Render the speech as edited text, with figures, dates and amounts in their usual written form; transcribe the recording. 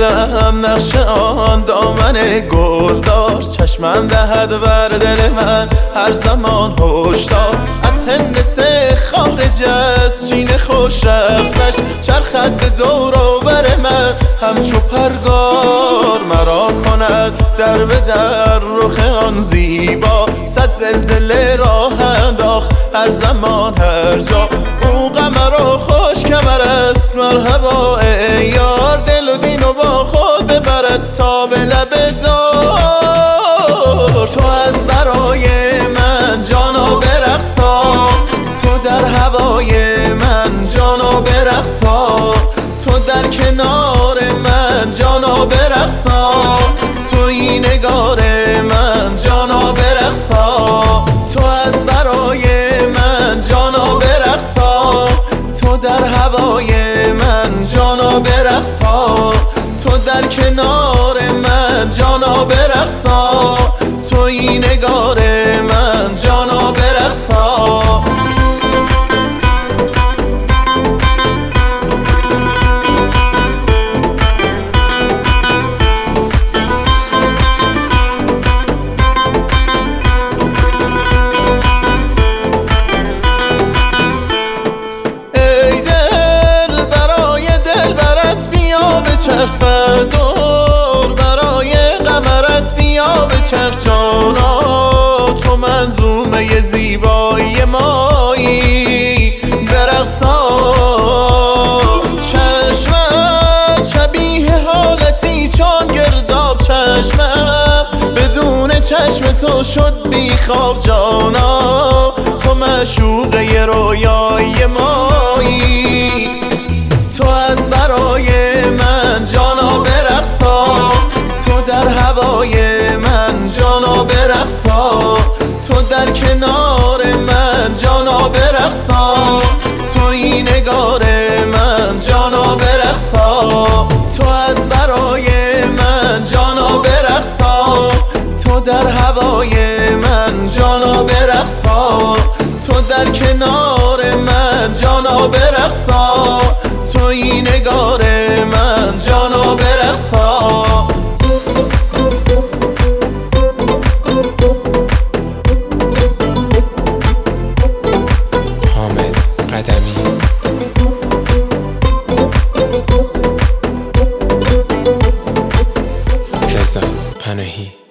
دلم نقش آن دامن گلدار، چشمم دهد بر دل من هر زمان هشدار. از هندسه خارج از چین خوش رقصش چرخد به دور و بر من همچو پرگار. مرا کند در به در رخ آن زیبا، صد زلزله راه انداخت هر زمان هر جا. او قمر و خوش کمر است مرحبا ای یار، دل و دین و با خود ببرد تا به لب دار. تو از برای من جانا برقصا، تو در هوای من جانا برقصا، تو در کنار من جانا برقصا، توی نگار من جانا برقصا. تو از برای من جانا برقصا، تو در هوای من جانا برقصا، تو در کنار من جانا برقصا، توی نگار من جانا برقصا. دور برای قمرت بیا به چرخ جانا، تو منظومه زیبایی مایی برقصا. چشمت شبیه حالتی چون گرداب، چشمم بدون چشم تو شد بی خواب جانا، تو معشوقه رویای مایی. تو از برای من جانا برقصا، تو در هوای من جانا برقصا، تو در کنار من جانا برقصا، توی نگار من جانا برقصا. تو از برای من جانا برقصا، تو در هوای من جانا برقصا، تو در کنار من جانا برقصا، توی نگار من جانا برقصا. حامد قدمی رضا پناهی